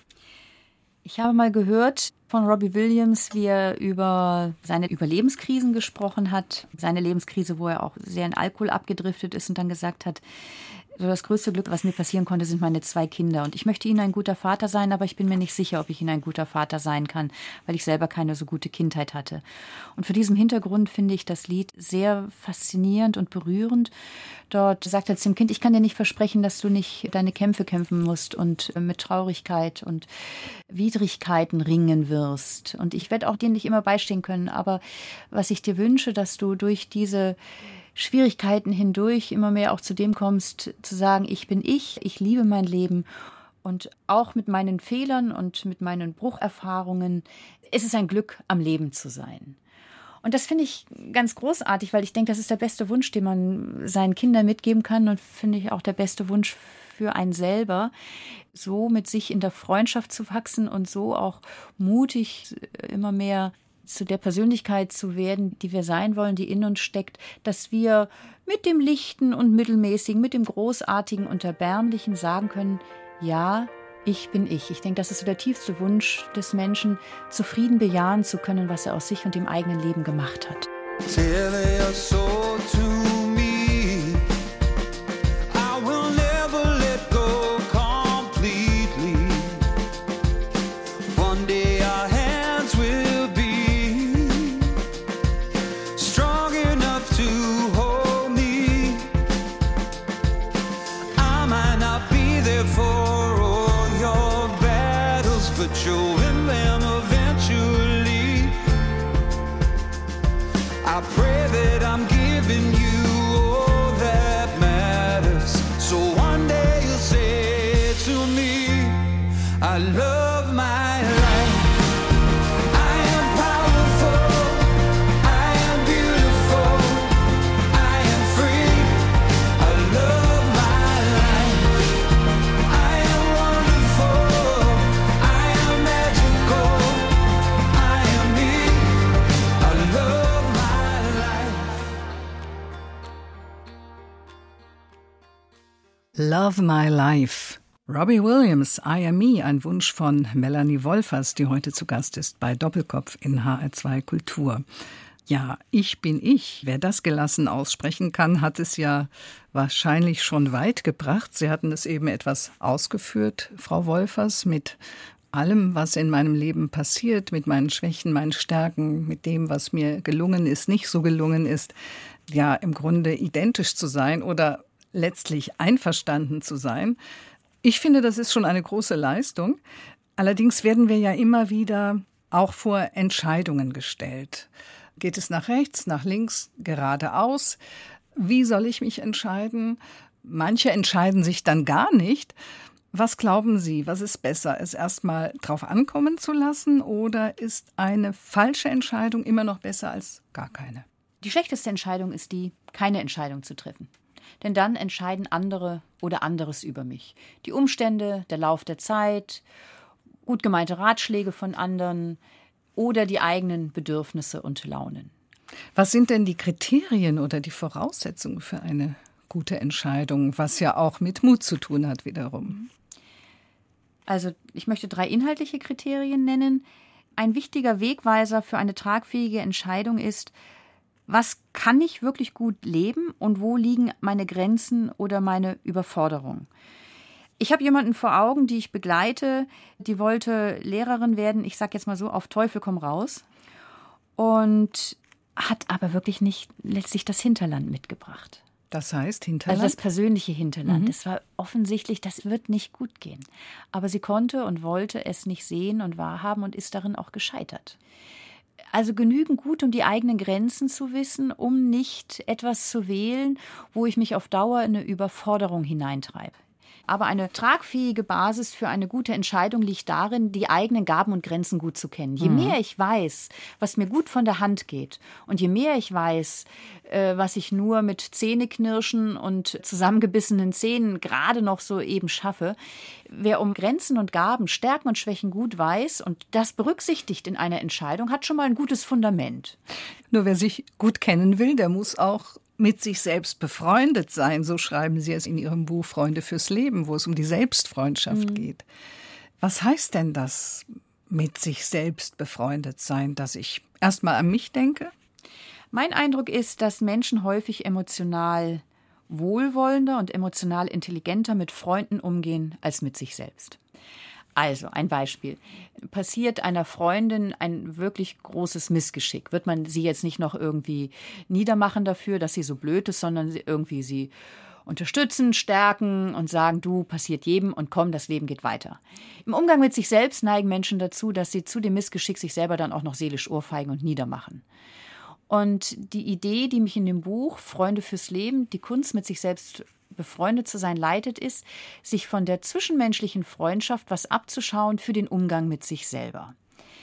Ich habe mal gehört von Robbie Williams, wie er über seine Überlebenskrisen gesprochen hat. Seine Lebenskrise, wo er auch sehr in Alkohol abgedriftet ist und dann gesagt hat, so das größte Glück, was mir passieren konnte, sind meine zwei Kinder. Und ich möchte ihnen ein guter Vater sein, aber ich bin mir nicht sicher, ob ich ihnen ein guter Vater sein kann, weil ich selber keine so gute Kindheit hatte. Und vor diesem Hintergrund finde ich das Lied sehr faszinierend und berührend. Dort sagt er zum Kind, ich kann dir nicht versprechen, dass du nicht deine Kämpfe kämpfen musst und mit Traurigkeit und Widrigkeiten ringen wirst. Und ich werde auch dir nicht immer beistehen können, aber was ich dir wünsche, dass du durch diese Schwierigkeiten hindurch immer mehr auch zu dem kommst, zu sagen, ich bin ich, ich liebe mein Leben und auch mit meinen Fehlern und mit meinen Brucherfahrungen ist es ein Glück, am Leben zu sein. Und das finde ich ganz großartig, weil ich denke, das ist der beste Wunsch, den man seinen Kindern mitgeben kann und finde ich auch der beste Wunsch für einen selber, so mit sich in der Freundschaft zu wachsen und so auch mutig immer mehr zu der Persönlichkeit zu werden, die wir sein wollen, die in uns steckt, dass wir mit dem Lichten und Mittelmäßigen, mit dem Großartigen und Erbärmlichen sagen können, ja, ich bin ich. Ich denke, das ist so der tiefste Wunsch des Menschen, zufrieden bejahen zu können, was er aus sich und dem eigenen Leben gemacht hat. Love My Life. Robbie Williams, I Am Me, ein Wunsch von Melanie Wolfers, die heute zu Gast ist bei Doppelkopf in H R zwei Kultur. Ja, ich bin ich. Wer das gelassen aussprechen kann, hat es ja wahrscheinlich schon weit gebracht. Sie hatten es eben etwas ausgeführt, Frau Wolfers, mit allem, was in meinem Leben passiert, mit meinen Schwächen, meinen Stärken, mit dem, was mir gelungen ist, nicht so gelungen ist, ja, im Grunde identisch zu sein oder letztlich einverstanden zu sein. Ich finde, das ist schon eine große Leistung. Allerdings werden wir ja immer wieder auch vor Entscheidungen gestellt. Geht es nach rechts, nach links, geradeaus? Wie soll ich mich entscheiden? Manche entscheiden sich dann gar nicht. Was glauben Sie, was ist besser, es erstmal drauf ankommen zu lassen oder ist eine falsche Entscheidung immer noch besser als gar keine? Die schlechteste Entscheidung ist die, keine Entscheidung zu treffen. Denn dann entscheiden andere oder anderes über mich. Die Umstände, der Lauf der Zeit, gut gemeinte Ratschläge von anderen oder die eigenen Bedürfnisse und Launen. Was sind denn die Kriterien oder die Voraussetzungen für eine gute Entscheidung, was ja auch mit Mut zu tun hat wiederum? Also ich möchte drei inhaltliche Kriterien nennen. Ein wichtiger Wegweiser für eine tragfähige Entscheidung ist, was kann ich wirklich gut leben und wo liegen meine Grenzen oder meine Überforderung? Ich habe jemanden vor Augen, die ich begleite, die wollte Lehrerin werden, ich sage jetzt mal so, auf Teufel komm raus, und hat aber wirklich nicht letztlich das Hinterland mitgebracht. Das heißt Hinterland? Also das persönliche Hinterland. Mhm. Es war offensichtlich, das wird nicht gut gehen. Aber sie konnte und wollte es nicht sehen und wahrhaben und ist darin auch gescheitert. Also genügend gut, um die eigenen Grenzen zu wissen, um nicht etwas zu wählen, wo ich mich auf Dauer in eine Überforderung hineintreibe. Aber eine tragfähige Basis für eine gute Entscheidung liegt darin, die eigenen Gaben und Grenzen gut zu kennen. Je mehr ich weiß, was mir gut von der Hand geht und je mehr ich weiß, äh, was ich nur mit Zähneknirschen und zusammengebissenen Zähnen gerade noch so eben schaffe, wer um Grenzen und Gaben, Stärken und Schwächen gut weiß und das berücksichtigt in einer Entscheidung, hat schon mal ein gutes Fundament. Nur wer sich gut kennen will, der muss auch mit sich selbst befreundet sein. So schreiben Sie es in Ihrem Buch Freunde fürs Leben, wo es um die Selbstfreundschaft mhm. geht. Was heißt denn das, mit sich selbst befreundet sein, dass ich erstmal an mich denke? Mein Eindruck ist, dass Menschen häufig emotional wohlwollender und emotional intelligenter mit Freunden umgehen als mit sich selbst. Also ein Beispiel. Passiert einer Freundin ein wirklich großes Missgeschick, wird man sie jetzt nicht noch irgendwie niedermachen dafür, dass sie so blöd ist, sondern irgendwie sie unterstützen, stärken und sagen, du, passiert jedem und komm, das Leben geht weiter. Im Umgang mit sich selbst neigen Menschen dazu, dass sie zu dem Missgeschick sich selber dann auch noch seelisch ohrfeigen und niedermachen. Und die Idee, die mich in dem Buch Freunde fürs Leben, die Kunst mit sich selbst befreundet zu sein leitet, ist, sich von der zwischenmenschlichen Freundschaft was abzuschauen für den Umgang mit sich selber.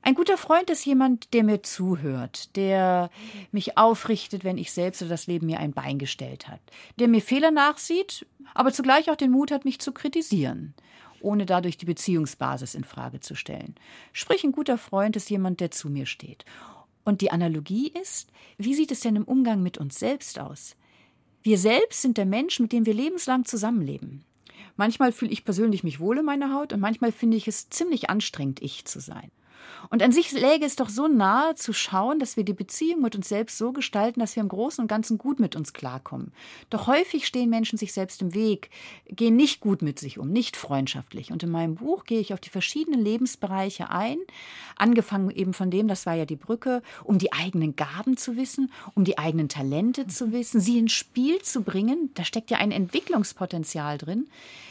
Ein guter Freund ist jemand, der mir zuhört, der mich aufrichtet, wenn ich selbst oder das Leben mir ein Bein gestellt hat, der mir Fehler nachsieht, aber zugleich auch den Mut hat, mich zu kritisieren, ohne dadurch die Beziehungsbasis in Frage zu stellen. Sprich, ein guter Freund ist jemand, der zu mir steht. Und die Analogie ist, wie sieht es denn im Umgang mit uns selbst aus? Wir selbst sind der Mensch, mit dem wir lebenslang zusammenleben. Manchmal fühle ich persönlich mich wohl in meiner Haut und manchmal finde ich es ziemlich anstrengend, ich zu sein. Und an sich läge es doch so nahe zu schauen, dass wir die Beziehung mit uns selbst so gestalten, dass wir im Großen und Ganzen gut mit uns klarkommen. Doch häufig stehen Menschen sich selbst im Weg, gehen nicht gut mit sich um, nicht freundschaftlich. Und in meinem Buch gehe ich auf die verschiedenen Lebensbereiche ein, angefangen eben von dem, das war ja die Brücke, um die eigenen Gaben zu wissen, um die eigenen Talente zu wissen, sie ins Spiel zu bringen. Da steckt ja ein Entwicklungspotenzial drin.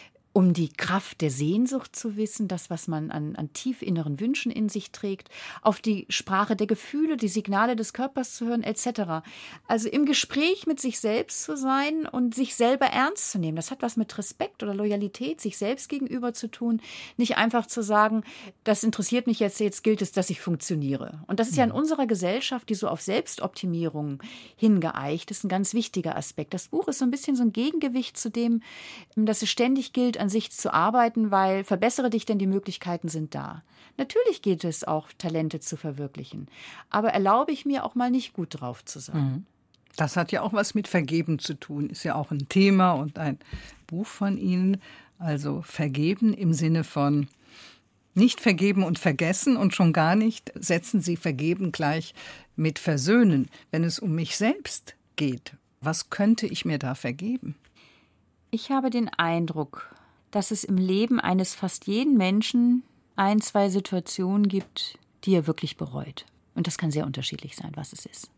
Um die Kraft der Sehnsucht zu wissen, das, was man an, an tief inneren Wünschen in sich trägt, auf die Sprache der Gefühle, die Signale des Körpers zu hören, et cetera. Also im Gespräch mit sich selbst zu sein und sich selber ernst zu nehmen. Das hat was mit Respekt oder Loyalität sich selbst gegenüber zu tun. Nicht einfach zu sagen, das interessiert mich jetzt, jetzt gilt es, dass ich funktioniere. Und das ist ja in unserer Gesellschaft, die so auf Selbstoptimierung hingeeicht ist, ein ganz wichtiger Aspekt. Das Buch ist so ein bisschen so ein Gegengewicht zu dem, dass es ständig gilt, an sich zu arbeiten, weil verbessere dich, denn die Möglichkeiten sind da. Natürlich geht es auch, Talente zu verwirklichen, aber erlaube ich mir auch mal nicht gut drauf zu sein. Das hat ja auch was mit Vergeben zu tun, ist ja auch ein Thema und ein Buch von Ihnen. Also vergeben im Sinne von nicht vergeben und vergessen und schon gar nicht setzen Sie vergeben gleich mit versöhnen. Wenn es um mich selbst geht, was könnte ich mir da vergeben? Ich habe den Eindruck, dass es im Leben eines fast jeden Menschen ein, zwei Situationen gibt, die er wirklich bereut. Und das kann sehr unterschiedlich sein, was es ist.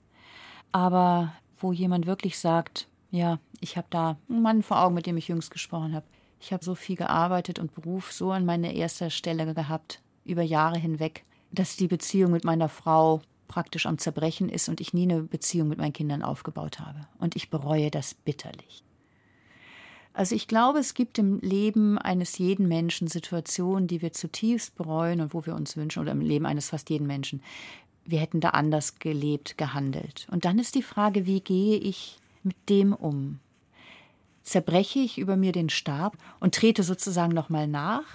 Aber wo jemand wirklich sagt, ja, ich habe da einen Mann vor Augen, mit dem ich jüngst gesprochen habe. Ich habe so viel gearbeitet und Beruf so an meiner erster Stelle gehabt, über Jahre hinweg, dass die Beziehung mit meiner Frau praktisch am Zerbrechen ist und ich nie eine Beziehung mit meinen Kindern aufgebaut habe. Und ich bereue das bitterlich. Also ich glaube, es gibt im Leben eines jeden Menschen Situationen, die wir zutiefst bereuen und wo wir uns wünschen, oder im Leben eines fast jeden Menschen, wir hätten da anders gelebt, gehandelt. Und dann ist die Frage, wie gehe ich mit dem um? Zerbreche ich über mir den Stab und trete sozusagen nochmal nach?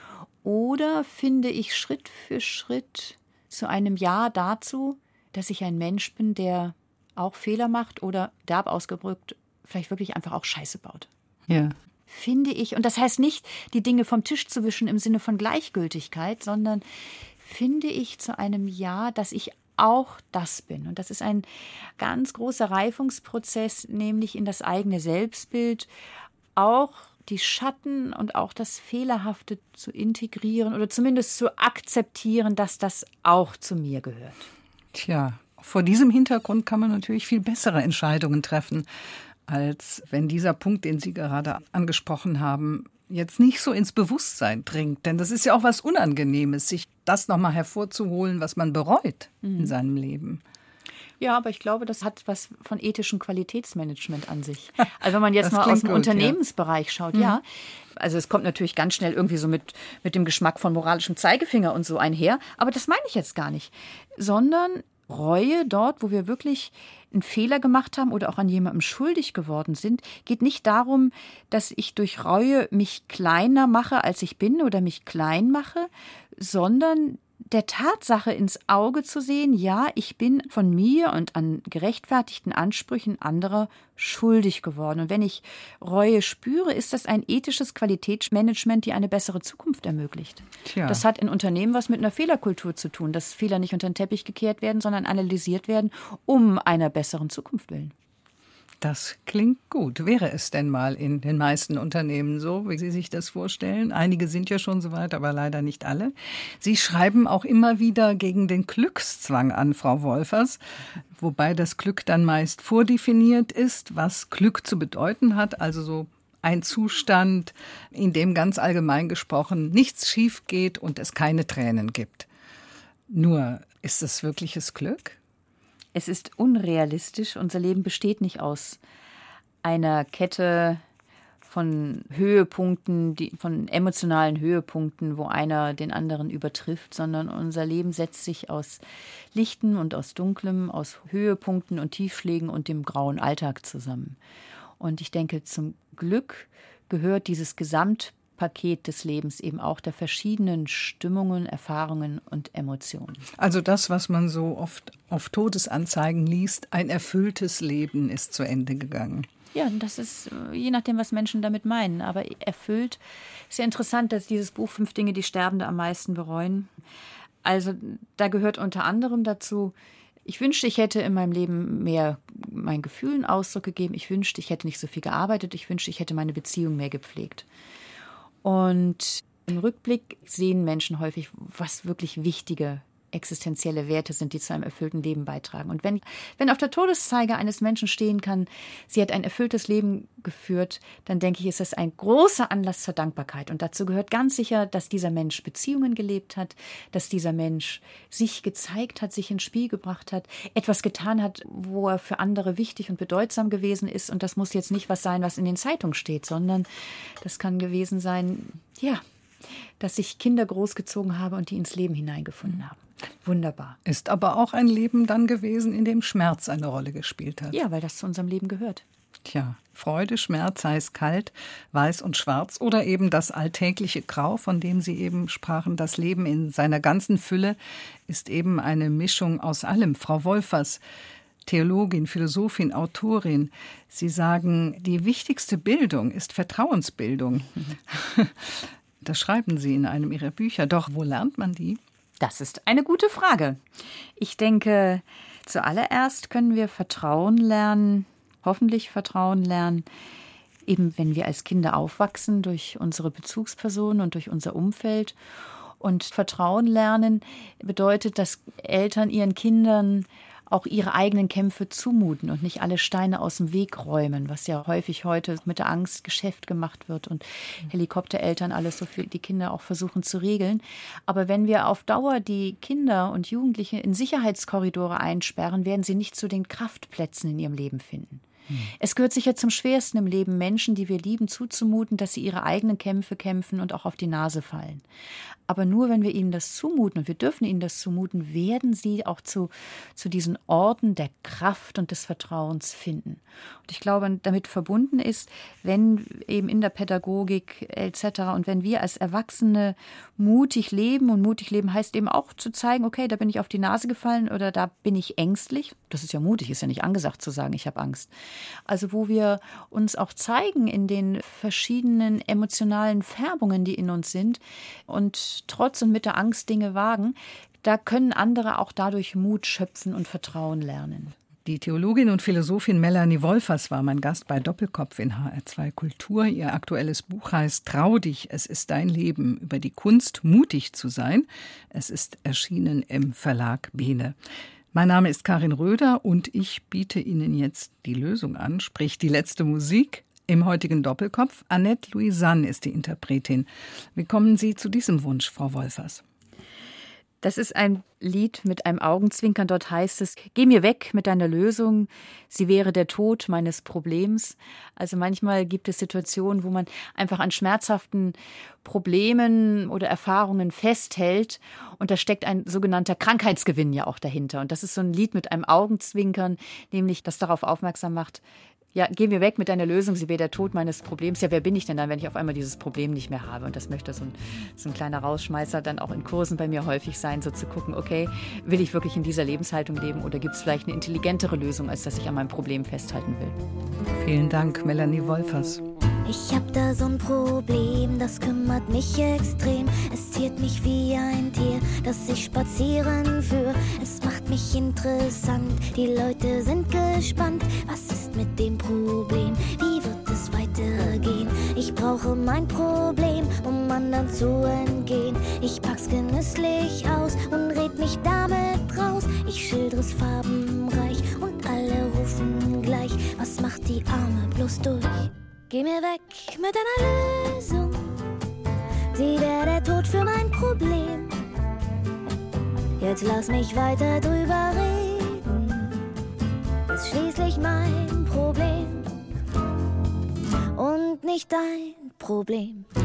Oder finde ich Schritt für Schritt zu einem Ja dazu, dass ich ein Mensch bin, der auch Fehler macht oder, derb ausgedrückt, vielleicht wirklich einfach auch Scheiße baut? Ja. Finde ich, und das heißt nicht, die Dinge vom Tisch zu wischen im Sinne von Gleichgültigkeit, sondern finde ich zu einem Ja, dass ich auch das bin. Und das ist ein ganz großer Reifungsprozess, nämlich in das eigene Selbstbild auch die Schatten und auch das Fehlerhafte zu integrieren oder zumindest zu akzeptieren, dass das auch zu mir gehört. Tja, vor diesem Hintergrund kann man natürlich viel bessere Entscheidungen treffen, als wenn dieser Punkt, den Sie gerade angesprochen haben, jetzt nicht so ins Bewusstsein dringt. Denn das ist ja auch was Unangenehmes, sich das nochmal hervorzuholen, was man bereut mhm. in seinem Leben. Ja, aber ich glaube, das hat was von ethischem Qualitätsmanagement an sich. Also wenn man jetzt mal aus dem gut, Unternehmensbereich ja. schaut, mhm. ja. Also es kommt natürlich ganz schnell irgendwie so mit, mit dem Geschmack von moralischem Zeigefinger und so einher. Aber das meine ich jetzt gar nicht. Sondern Reue dort, wo wir wirklich einen Fehler gemacht haben oder auch an jemandem schuldig geworden sind, geht nicht darum, dass ich durch Reue mich kleiner mache, als ich bin oder mich klein mache, sondern der Tatsache ins Auge zu sehen, ja, ich bin von mir und an gerechtfertigten Ansprüchen anderer schuldig geworden. Und wenn ich Reue spüre, ist das ein ethisches Qualitätsmanagement, die eine bessere Zukunft ermöglicht. Tja. Das hat in Unternehmen was mit einer Fehlerkultur zu tun, dass Fehler nicht unter den Teppich gekehrt werden, sondern analysiert werden, um einer besseren Zukunft willen. Das klingt gut. Wäre es denn mal in den meisten Unternehmen so, wie Sie sich das vorstellen? Einige sind ja schon so weit, aber leider nicht alle. Sie schreiben auch immer wieder gegen den Glückszwang an, Frau Wolfers, wobei das Glück dann meist vordefiniert ist, was Glück zu bedeuten hat, also so ein Zustand, in dem ganz allgemein gesprochen nichts schief geht und es keine Tränen gibt. Nur, ist es wirkliches Glück? Es ist unrealistisch. Unser Leben besteht nicht aus einer Kette von Höhepunkten, die, von emotionalen Höhepunkten, wo einer den anderen übertrifft, sondern unser Leben setzt sich aus Lichten und aus Dunklem, aus Höhepunkten und Tiefschlägen und dem grauen Alltag zusammen. Und ich denke, zum Glück gehört dieses Gesamtpaket des Lebens eben auch der verschiedenen Stimmungen, Erfahrungen und Emotionen. Also das, was man so oft auf Todesanzeigen liest, ein erfülltes Leben ist zu Ende gegangen. Ja, das ist je nachdem, was Menschen damit meinen. Aber erfüllt ist ja interessant, dass dieses Buch Fünf Dinge, die Sterbende am meisten bereuen. Also da gehört unter anderem dazu, ich wünschte, ich hätte in meinem Leben mehr meinen Gefühlen Ausdruck gegeben. Ich wünschte, ich hätte nicht so viel gearbeitet. Ich wünschte, ich hätte meine Beziehung mehr gepflegt. Und im Rückblick sehen Menschen häufig, was wirklich wichtige existenzielle Werte sind, die zu einem erfüllten Leben beitragen. Und wenn, wenn auf der Todeszeige eines Menschen stehen kann, sie hat ein erfülltes Leben geführt, dann denke ich, ist das ein großer Anlass zur Dankbarkeit. Und dazu gehört ganz sicher, dass dieser Mensch Beziehungen gelebt hat, dass dieser Mensch sich gezeigt hat, sich ins Spiel gebracht hat, etwas getan hat, wo er für andere wichtig und bedeutsam gewesen ist. Und das muss jetzt nicht was sein, was in den Zeitungen steht, sondern das kann gewesen sein, ja, dass ich Kinder großgezogen habe und die ins Leben hineingefunden haben. Wunderbar. Ist aber auch ein Leben dann gewesen, in dem Schmerz eine Rolle gespielt hat. Ja, weil das zu unserem Leben gehört. Tja, Freude, Schmerz, heiß, kalt, weiß und schwarz oder eben das alltägliche Grau, von dem Sie eben sprachen. Das Leben in seiner ganzen Fülle ist eben eine Mischung aus allem. Frau Wolfers, Theologin, Philosophin, Autorin, Sie sagen, die wichtigste Bildung ist Vertrauensbildung. Mhm. Das schreiben Sie in einem Ihrer Bücher. Doch wo lernt man die? Das ist eine gute Frage. Ich denke, zuallererst können wir Vertrauen lernen, hoffentlich Vertrauen lernen, eben wenn wir als Kinder aufwachsen durch unsere Bezugspersonen und durch unser Umfeld. Und Vertrauen lernen bedeutet, dass Eltern ihren Kindern auch ihre eigenen Kämpfe zumuten und nicht alle Steine aus dem Weg räumen, was ja häufig heute mit der Angst Geschäft gemacht wird und Helikoptereltern alles so für die Kinder auch versuchen zu regeln. Aber wenn wir auf Dauer die Kinder und Jugendliche in Sicherheitskorridore einsperren, werden sie nicht zu den Kraftplätzen in ihrem Leben finden. Hm. Es gehört sicher zum Schwersten im Leben, Menschen, die wir lieben, zuzumuten, dass sie ihre eigenen Kämpfe kämpfen und auch auf die Nase fallen. Aber nur wenn wir ihnen das zumuten, und wir dürfen ihnen das zumuten, werden sie auch zu, zu diesen Orten der Kraft und des Vertrauens finden. Und ich glaube, damit verbunden ist, wenn eben in der Pädagogik et cetera und wenn wir als Erwachsene mutig leben, und mutig leben heißt eben auch zu zeigen, okay, da bin ich auf die Nase gefallen oder da bin ich ängstlich. Das ist ja mutig, ist ja nicht angesagt zu sagen, ich habe Angst. Also wo wir uns auch zeigen in den verschiedenen emotionalen Färbungen, die in uns sind und trotz und mit der Angst Dinge wagen, da können andere auch dadurch Mut schöpfen und Vertrauen lernen. Die Theologin und Philosophin Melanie Wolfers war mein Gast bei Doppelkopf in H R zwei Kultur. Ihr aktuelles Buch heißt Trau dich, es ist dein Leben, über die Kunst, mutig zu sein. Es ist erschienen im Verlag Bene. Mein Name ist Karin Röder und ich biete Ihnen jetzt die Lösung an, sprich die letzte Musik. Im heutigen Doppelkopf, Annette Louisanne ist die Interpretin. Wie kommen Sie zu diesem Wunsch, Frau Wolfers? Das ist ein Lied mit einem Augenzwinkern. Dort heißt es, geh mir weg mit deiner Lösung, sie wäre der Tod meines Problems. Also manchmal gibt es Situationen, wo man einfach an schmerzhaften Problemen oder Erfahrungen festhält und da steckt ein sogenannter Krankheitsgewinn ja auch dahinter. Und das ist so ein Lied mit einem Augenzwinkern, nämlich das darauf aufmerksam macht, ja, geh mir weg mit deiner Lösung, sie wäre der Tod meines Problems. Ja, wer bin ich denn dann, wenn ich auf einmal dieses Problem nicht mehr habe? Und das möchte so ein, so ein kleiner Rausschmeißer dann auch in Kursen bei mir häufig sein, so zu gucken, okay, will ich wirklich in dieser Lebenshaltung leben oder gibt es vielleicht eine intelligentere Lösung, als dass ich an meinem Problem festhalten will? Vielen Dank, Melanie Wolfers. Ich hab da so ein Problem, das kümmert mich extrem. Es ziert mich wie ein Tier, das ich spazieren führe. Es macht mich interessant, die Leute sind gespannt. Was ist mit dem Problem? Wie wird es weitergehen? Ich brauche mein Problem, um anderen zu entgehen. Ich pack's genüsslich aus und red mich damit raus. Ich schildere es farbenreich und alle rufen gleich. Was macht die Arme bloß durch? Geh mir weg mit deiner Lösung, sie wäre der Tod für mein Problem. Jetzt lass mich weiter drüber reden, ist schließlich mein Problem. und nicht dein Problem.